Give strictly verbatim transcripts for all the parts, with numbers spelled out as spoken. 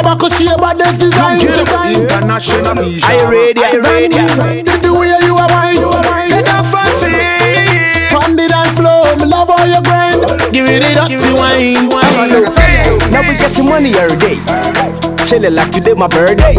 back, cause she about this design. International vision. Are you ready? Are you ready? The way you are wine, Get up fancy. from the dance floor, me love all your grind. Give it it up to wine. Now we getting money every day. Chilling like today my birthday.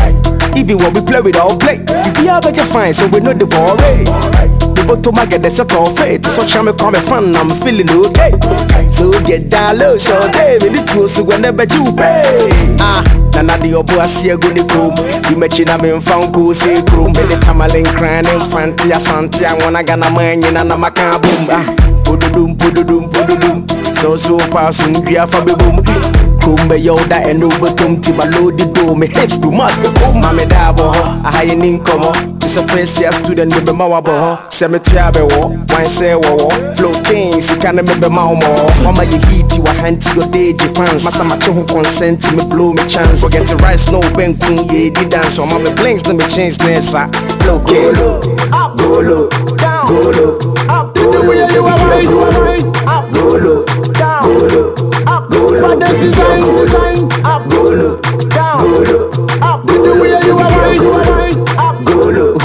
Even when we play with all play, we are better fine, so we know the ball right. We go to my get the set of fate. So charm me call me fun, I'm feeling okay. So get down low, show day. We need to so whenever you pay. Ah, nana the obo I see a good room. You mention I'm in found go say room. By the time I link crying in fancy, santi, I wanna get a man in and I'm a can boom. Ah, pududum, pududum, pududum. So so pass on via for the boom. Kumbe yoda and over tum tiba load the door. Me hips do must be boom. Mame dabo, a high income. It's a first year student with the mawabo. Cemetery abewo, wine say wo. Flow kings, you can't remember mama. Mama you heat you a hand to your day defense. Masa macho who consent to me blow me chance. Forget the rice no ben kun ye di dance. So mama blinks let me change nessa. Flow king, up go low, down go low, up go low. You are right, up go low, down go low, up go low. This design, design, up go low, down go low, up go low. you are right, up go low.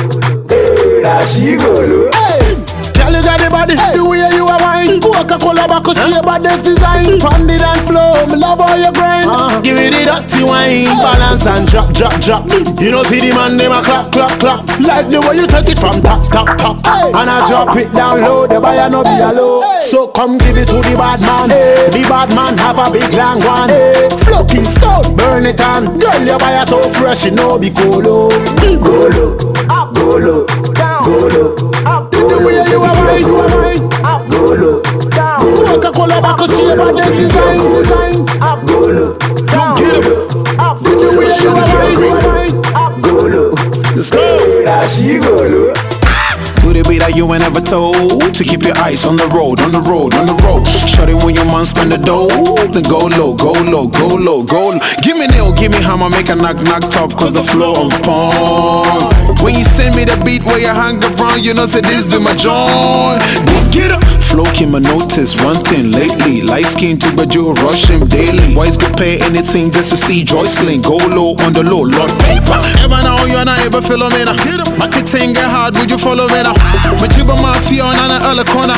Hey, she go low. hey. Girl, you got the body, the way you are wine. Coca-Cola back, cause she about this design. From the dance floor, me love all your grind. Uh-huh. Give it it up to wine, balance and drop, drop, drop. You know see the man, them a clap, clap, clap. Like the way you take it from top, top, top. Hey. And I drop it down low, the buyer no be alone. Hey. So come give it to the bad man. Hey. The bad man have a big long one. Hey. Floating stone, burn it on. Girl, your buyer so fresh, you know be cool. Go low, up go low, down go low, up go low. You are right, you are right. Up go low, down go low. Coca-Cola back, cause she about this design, design. Up go low, down go low, up go low. You are right, you are right. Up go low, let's go. Now she go low. Could it be that you ain't ever told to keep your eyes on the road, on the road, on the road? Shut it when your man spend the dough. Then go low, go low, go low, go low. Give me nail, give me hammer, make a knock, knock top, cause the flow on pong. When you send me the beat where you hang around, you know say this be my joint. Get up. Flow came a notice one thing lately. Light skin to but you rush him daily. Boys could pay anything just to see Joycelyn. Go low on the low, Lord paper. Ever now you're not able to follow me now. Marketing get hard, would you follow me now? Majiba mafia on an other corner.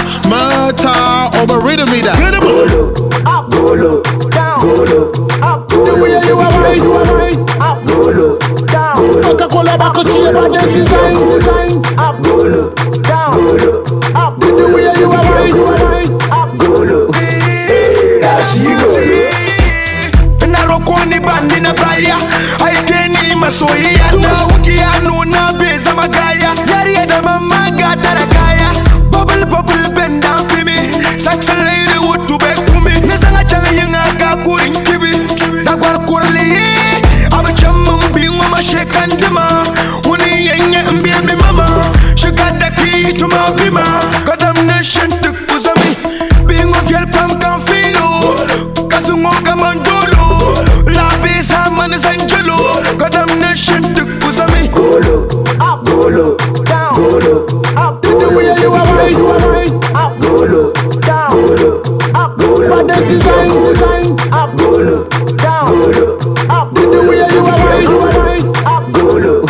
Mata over rhythm me that. Go low, up go low, down go low, up go low. You are right, you are right. Up go low, down go low. Coca-Cola back, cause she about this design, design. Up go low, down go low, up go low. You are right, you are right. Up go low, now she go low. Narokoni bandi na baya Aikeni masoyi ya na Uki ya nuna beza magaya Yari ya da mama gata na kaya Bubble bubble bend down for me Sexy lady would to beg to me Nizanga changa yunga kakurin kibi Dagwar kurli Aba chamum bingwa ma shekandima Uni yenye mbibi mama She got the key to my bima Condemnation to kuzami Bingwa fiel pam kan filo Kasungo kamandolo La pesa man is angelo Condemnation to kuzami Go low, up go low, down go low, up go low. You are right, you are right. Up go low, down go low, up go low. This design, design. Up go low, down go low, up go low. You are right, you are right. Up go low,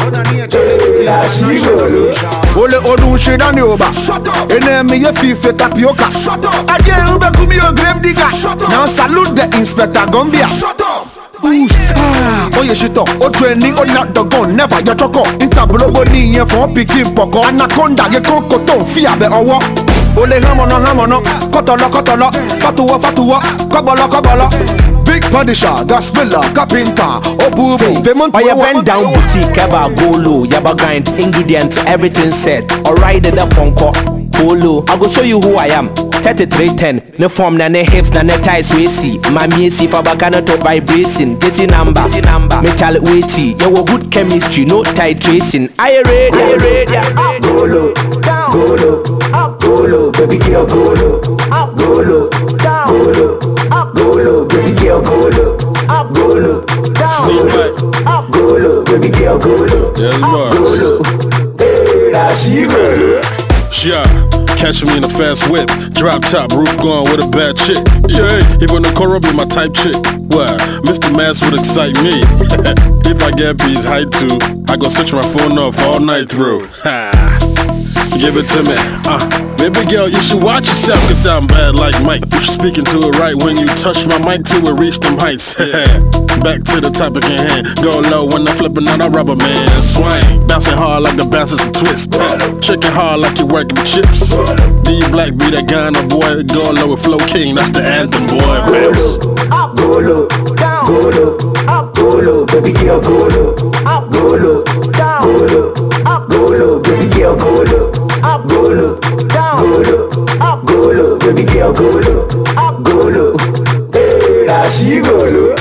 now she go low. Ole odun shida ni oba. Ene mi ye fife tapioca. Aje ube kumi yo grave digger. Now salute the inspector Gambia. Oosh, ah, oye shito, o training, o not the gun, never your choco. Intablobo ni ye for picking poko. Anaconda ye konkoton, fia be owo. Ole hamono hamono, kotolo kotolo, fatuwa fatuwa, kobolo kobolo. Big Punisher, that's Miller, Carpenter, Obubu, Vemont. Oh, you bend down boutique, yaba go low, yaba grind, ingredients, everything set. Alright, the ponko, go low. I go show you who I am. thirty-three ten, no form, na ne hips, na ne ties, we see. Mami si for bakana to vibration, desi number, metal weighty. You have good chemistry, no titration. Are you ready? Are you ready? Up go low, down go low, up go low, baby girl go low, up go low, down go low, up go low, baby girl go low, up go low, down go low, up go low, baby girl go low, up go low. Hey, now she go low. Yeah. catch me in a fast whip. Drop top, roof gone with a bad chick. Yeah, even the Cora be my type chick. Why? Mister Mass would excite me. If I get B's height too, I go switch my phone off all night through. Ha. Give it to me, uh baby girl, you should watch yourself, cause sound bad like Mike. You should speaking to it right when you touch my mic till it reach them heights. Back to the topic in hand. Go low when I'm flipping on a rubber man. Swing, bouncing hard like the bouncers a twist. Shaking hard like you're working with chips. D Black be that Ghana boy. Go low with Flow King, that's the anthem, boy. Bounce. Go low, down, go low, up, go low, baby girl, go low, up, go low, down, go low, up, go low, baby girl, go low, up, go low, down, go low, up, go low, baby girl, go low, up, go low, hey, now she go low.